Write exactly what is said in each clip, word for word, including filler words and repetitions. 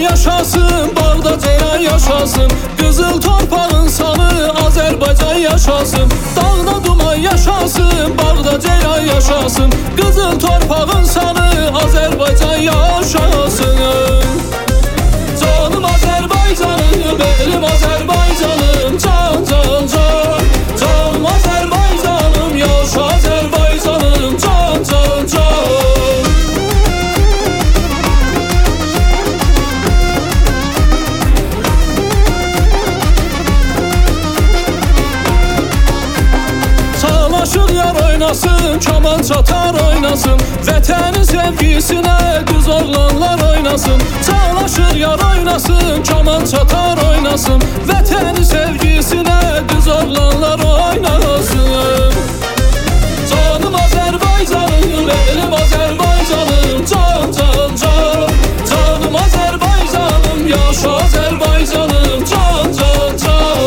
yaşasın, bağda ceyran yaşasın. Qızıl torpağın sanı Azərbaycan yaşasın. Dağda duman yaşasın, bağda ceyran yaşasın. Qızıl torpağın sanı Azərbaycan yaşasın. Canım Azərbaycanım, benim Azərbaycanım, can can can. Canım Azərbaycanım, yaşa Azərbaycanım, can can can. Sağlaşır yar oynasın, kaman çatar oynasın. Vətənin sevgisinə qız oğlanlar oynasın. Sağlaşır yar oynasın, kaman çatar oynasın. Vətənin sevgisinə qız oğlanlar oynasın. Canım Azərbaycanım, benim Azərbaycanım, can can can. Canım Azərbaycanım, yaşa Azərbaycanım, can can can.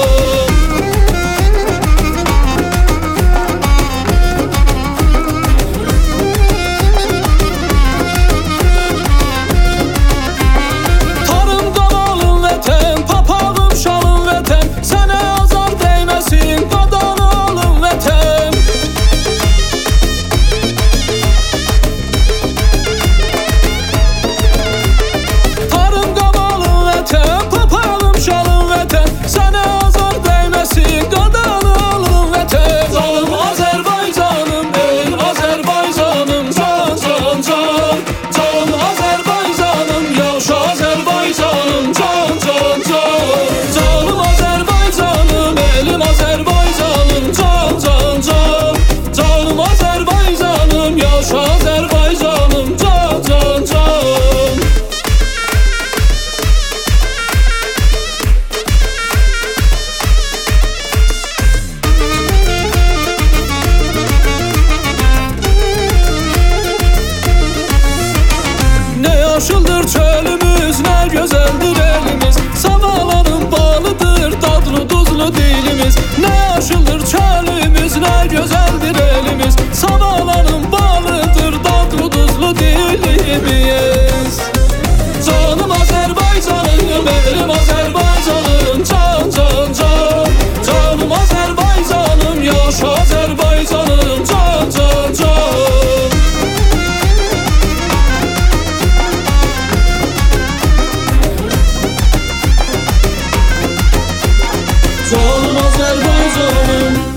Yaşıldır çölümüz, ne güzeldir elimiz. Savalanın balıdır, dadlı tuzlu dilimiz. Ne yaşıldır çölümüz, ne güzeldir elimiz. Savalanın balıdır, dadlı tuzlu dilimiz. Canım Azərbaycanım, benim Azərbaycanım, can can can. Canım Azərbaycanım, yaşa Azərbaycanım, can can can. Canım Azərbaycanım.